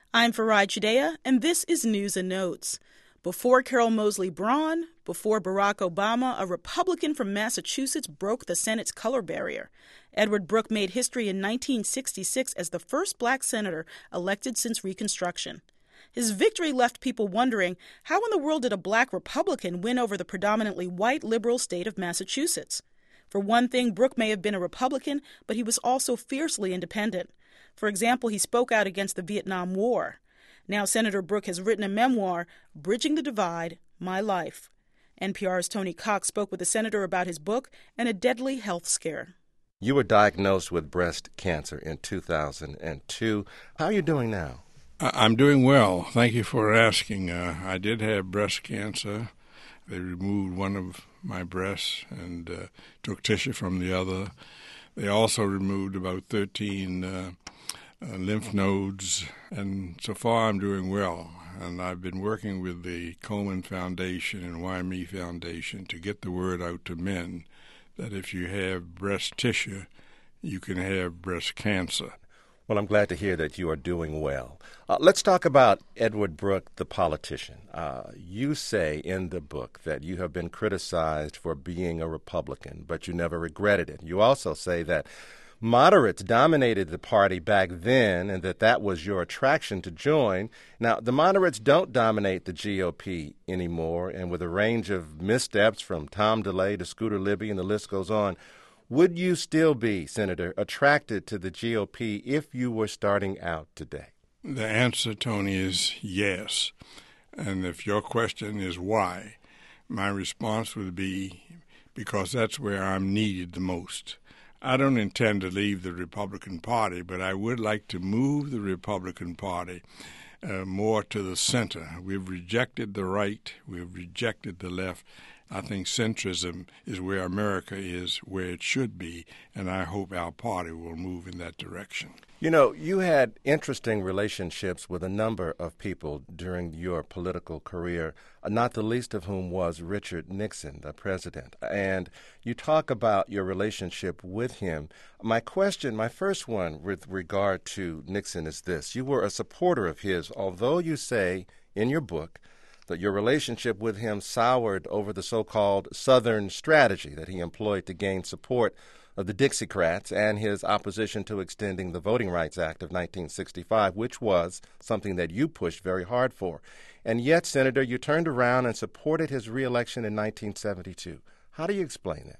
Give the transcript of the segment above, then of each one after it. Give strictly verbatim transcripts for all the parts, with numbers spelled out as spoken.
I'm Farai Chideya, and this is News and Notes. Before Carol Moseley Braun, before Barack Obama, a Republican from Massachusetts broke the Senate's color barrier. Edward Brooke made history in nineteen sixty-six as the first black senator elected since Reconstruction. His victory left people wondering, how in the world did a black Republican win over the predominantly white liberal state of Massachusetts? For one thing, Brooke may have been a Republican, but he was also fiercely independent. For example, he spoke out against the Vietnam War. Now Senator Brooke has written a memoir, Bridging the Divide, My Life. N P R's Tony Cox spoke with the senator about his book and a deadly health scare. You were diagnosed with breast cancer in two thousand two. How are you doing now? I'm doing well. Thank you for asking. Uh, I did have breast cancer. They removed one of my breasts and uh, took tissue from the other. They also removed about thirteen uh, uh, lymph nodes, and so far I'm doing well. And I've been working with the Komen Foundation and Why Me Foundation to get the word out to men that if you have breast tissue, you can have breast cancer. Well, I'm glad to hear that you are doing well. Uh, let's talk about Edward Brooke, the politician. Uh, you say in the book that you have been criticized for being a Republican, but you never regretted it. You also say that moderates dominated the party back then and that that was your attraction to join. Now, the moderates don't dominate the G O P anymore, and with a range of missteps from Tom DeLay to Scooter Libby and the list goes on, would you still be, Senator, attracted to the G O P if you were starting out today? The answer, Tony, is yes. And if your question is why, my response would be because that's where I'm needed the most. I don't intend to leave the Republican Party, but I would like to move the Republican Party uh, more to the center. We've rejected the right. We've rejected the left. I think centrism is where America is, where it should be, and I hope our party will move in that direction. You know, you had interesting relationships with a number of people during your political career, not the least of whom was Richard Nixon, the president. And you talk about your relationship with him. My question, my first one with regard to Nixon is this. You were a supporter of his, although you say in your book that your relationship with him soured over the so-called Southern strategy that he employed to gain support of the Dixiecrats and his opposition to extending the Voting Rights Act of nineteen sixty-five, which was something that you pushed very hard for. And yet, Senator, you turned around and supported his reelection in nineteen seventy-two. How do you explain that?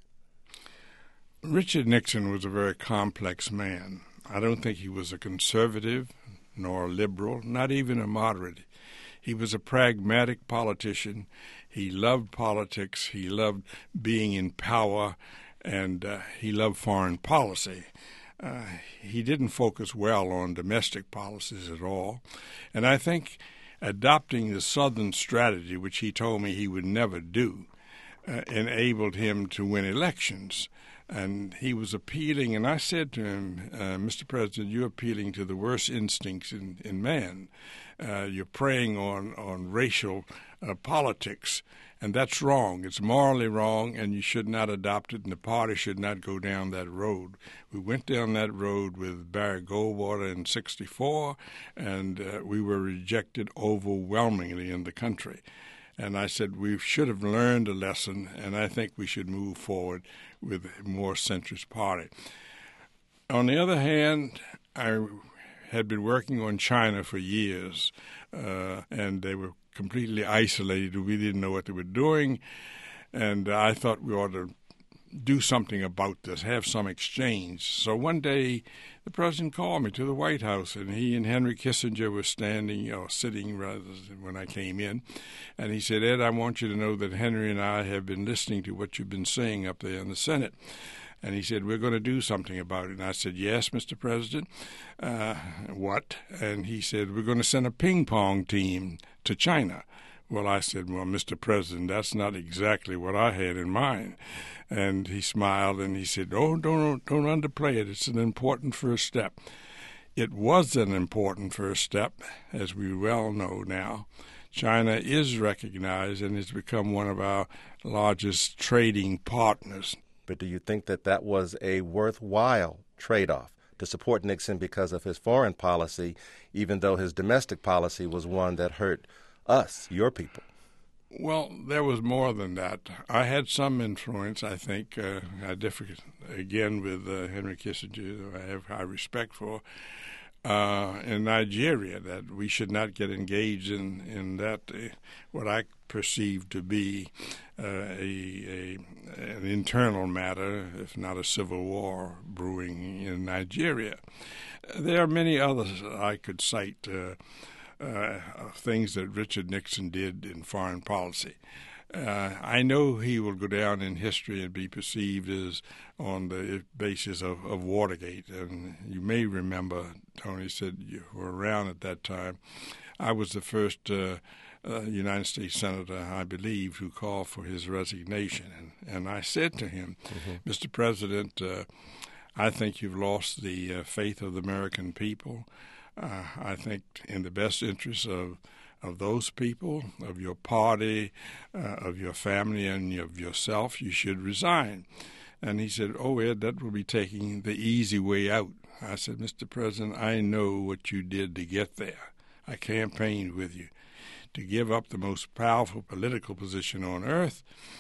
Richard Nixon was a very complex man. I don't think he was a conservative nor a liberal, not even a moderate. He was a pragmatic politician. He loved politics. He loved being in power, and uh, he loved foreign policy. Uh, he didn't focus well on domestic policies at all. And I think adopting the Southern strategy, which he told me he would never do, uh, enabled him to win elections. And he was appealing, and I said to him, uh, Mister President, you're appealing to the worst instincts in, in man. Uh, you're preying on, on racial uh, politics, and that's wrong. It's morally wrong, and you should not adopt it, and the party should not go down that road. We went down that road with Barry Goldwater in sixty-four, and uh, we were rejected overwhelmingly in the country. And I said we should have learned a lesson, and I think we should move forward with a more centrist party. On the other hand, I had been working on China for years, uh, and they were completely isolated. We didn't know what they were doing, and I thought we ought to do something about this, have some exchange. So one day the president called me to the White House, and he and Henry Kissinger were standing, or sitting rather, when I came in, and he said, Ed, I want you to know that Henry and I have been listening to what you've been saying up there in the Senate. And he said, we're going to do something about it. And I said, yes, Mister President. Uh, what? And he said, we're going to send a ping pong team to China. Well, I said, well, Mister President, that's not exactly what I had in mind. And he smiled and he said, oh, don't, don't underplay it. It's an important first step. It was an important first step, as we well know now. China is recognized and has become one of our largest trading partners. But do you think that that was a worthwhile trade-off to support Nixon because of his foreign policy, even though his domestic policy was one that hurt us, your people. Well, there was more than that. I had some influence, I think. Uh, I differ, again, with uh, Henry Kissinger, who I have high respect for, uh, in Nigeria, that we should not get engaged in, in that, uh, what I perceive to be uh, a, a an internal matter, if not a civil war brewing in Nigeria. There are many others I could cite, uh, Uh, things that Richard Nixon did in foreign policy. Uh, I know he will go down in history and be perceived as on the basis of, of Watergate. And you may remember, Tony said you were around at that time, I was the first uh, uh, United States Senator, I believe, who called for his resignation. And, and I said to him, mm-hmm. Mister President, uh, I think you've lost the uh, faith of the American people. Uh, I think in the best interest of of those people, of your party, uh, of your family, and of yourself, you should resign. And he said, oh, Ed, that will be taking the easy way out. I said, Mister President, I know what you did to get there. I campaigned with you. To give up the most powerful political position on earth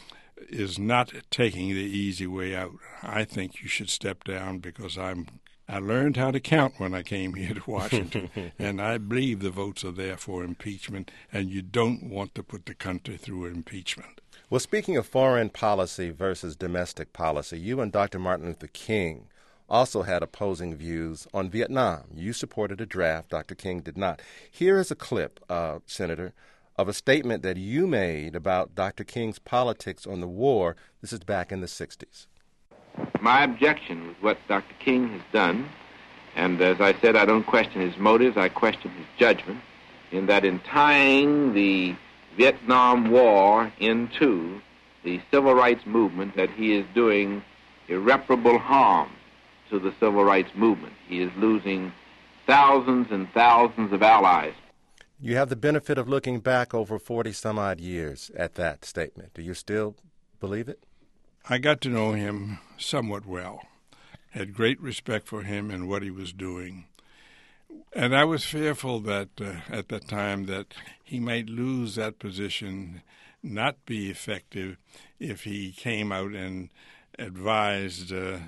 is not taking the easy way out. I think you should step down because I'm I learned how to count when I came here to Washington, and I believe the votes are there for impeachment, and you don't want to put the country through impeachment. Well, speaking of foreign policy versus domestic policy, you and Doctor Martin Luther King also had opposing views on Vietnam. You supported a draft. Doctor King did not. Here is a clip, uh, Senator, of a statement that you made about Doctor King's politics on the war. This is back in the sixties. My objection with what Doctor King has done, and as I said, I don't question his motives, I question his judgment, in that in tying the Vietnam War into the civil rights movement, that he is doing irreparable harm to the civil rights movement. He is losing thousands and thousands of allies. You have the benefit of looking back over forty-some-odd years at that statement. Do you still believe it? I got to know him somewhat well, had great respect for him and what he was doing. And I was fearful that uh, at that time that he might lose that position, not be effective if he came out and advised uh,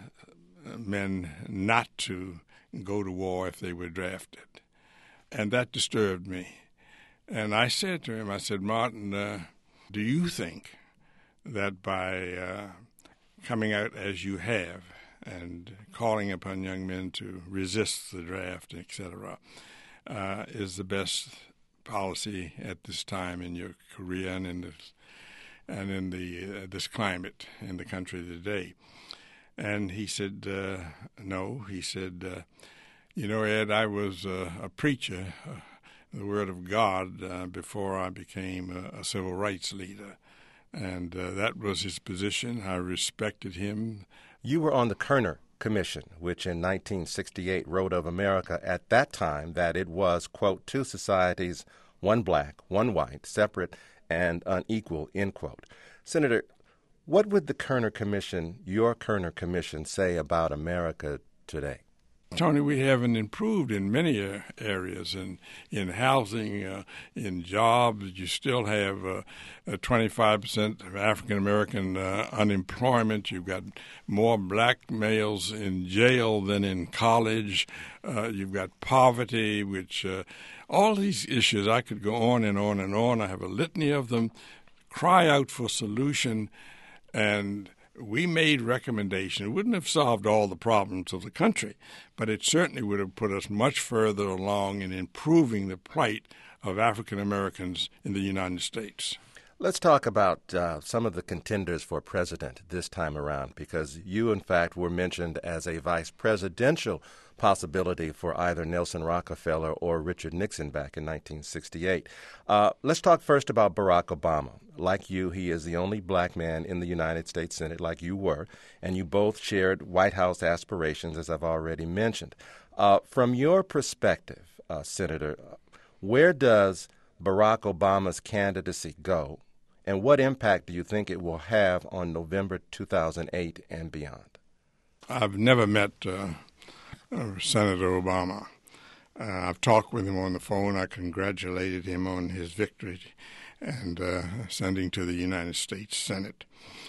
men not to go to war if they were drafted. And that disturbed me. And I said to him, I said, Martin, uh, do you think that by uh, coming out as you have and calling upon young men to resist the draft, et cetera, uh, is the best policy at this time in your career and in this, and in the uh, this climate in the country today? And he said, uh, no. He said, uh, you know, Ed, I was uh, a preacher, uh, the Word of God, uh, before I became a, a civil rights leader. And uh, that was his position. I respected him. You were on the Kerner Commission, which in nineteen sixty-eight wrote of America at that time that it was, quote, two societies, one black, one white, separate and unequal, end quote. Senator, what would the Kerner Commission, your Kerner Commission, say about America today? Tony, we haven't improved in many uh, areas, in in housing, uh, in jobs. You still have uh, uh, twenty-five percent of African American uh, unemployment. You've got more black males in jail than in college. Uh, you've got poverty, which uh, all these issues, I could go on and on and on. I have a litany of them. Cry out for solution, and we made recommendations. It wouldn't have solved all the problems of the country, but it certainly would have put us much further along in improving the plight of African Americans in the United States. Let's talk about uh, some of the contenders for president this time around, because you, in fact, were mentioned as a vice presidential possibility for either Nelson Rockefeller or Richard Nixon back in nineteen sixty-eight. Uh, let's talk first about Barack Obama. Like you, he is the only black man in the United States Senate, like you were, and you both shared White House aspirations, as I've already mentioned. Uh, from your perspective, uh, Senator, where does Barack Obama's candidacy go, and what impact do you think it will have on November two thousand eight and beyond? I've never met uh, uh, Senator Obama. Uh, I've talked with him on the phone. I congratulated him on his victory and uh, sending to the United States Senate.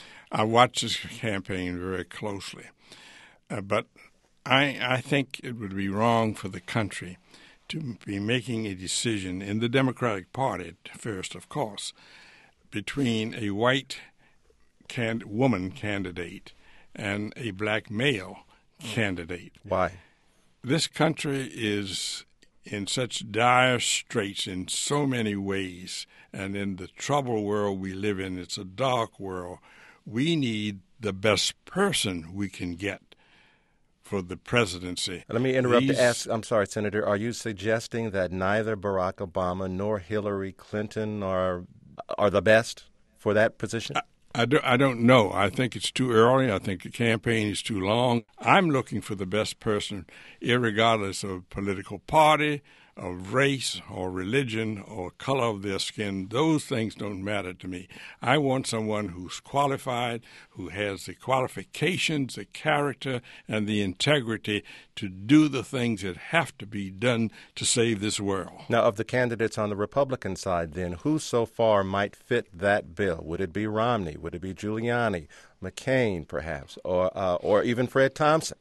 I watched his campaign very closely, uh, but I, I think it would be wrong for the country to be making a decision in the Democratic Party, first, of course, between a white can- woman candidate and a black male candidate. Why? This country is in such dire straits in so many ways, and in the troubled world we live in, it's a dark world. We need the best person we can get for the presidency. Let me interrupt These, to ask, I'm sorry, Senator, are you suggesting that neither Barack Obama nor Hillary Clinton are are the best for that position? I, I, do, I don't know. I think it's too early. I think the campaign is too long. I'm looking for the best person, irregardless of political party, of race, or religion, or color of their skin. Those things don't matter to me. I want someone who's qualified, who has the qualifications, the character, and the integrity to do the things that have to be done to save this world. Now, of the candidates on the Republican side, then, who so far might fit that bill? Would it be Romney? Would it be Giuliani, McCain, perhaps, or uh, or even Fred Thompson?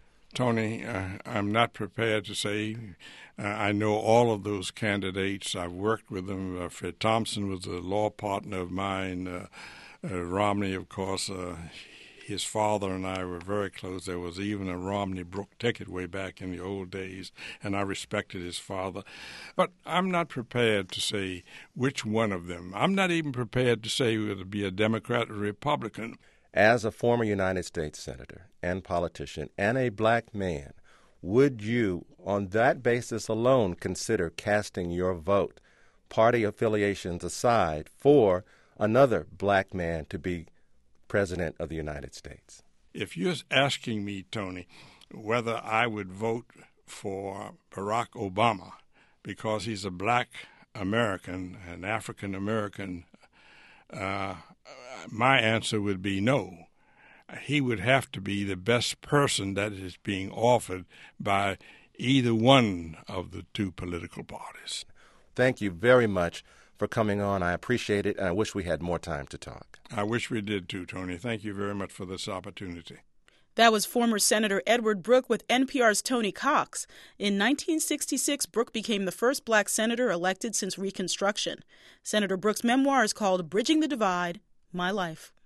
Tony, uh, I'm not prepared to say. Uh, I know all of those candidates. I've worked with them. Uh, Fred Thompson was a law partner of mine. Uh, uh, Romney, of course, uh, his father and I were very close. There was even a Romney-Brooke ticket way back in the old days, and I respected his father. But I'm not prepared to say which one of them. I'm not even prepared to say it would be a Democrat or Republican. As a former United States senator and politician and a black man, would you, on that basis alone, consider casting your vote, party affiliations aside, for another black man to be President of the United States? If you're asking me, Tony, whether I would vote for Barack Obama because he's a black American, an African American, uh, my answer would be no. He would have to be the best person that is being offered by either one of the two political parties. Thank you very much for coming on. I appreciate it, and I wish we had more time to talk. I wish we did too, Tony. Thank you very much for this opportunity. That was former Senator Edward Brooke with N P R's Tony Cox. In nineteen sixty-six, Brooke became the first black senator elected since Reconstruction. Senator Brooke's memoir is called Bridging the Divide, My Life.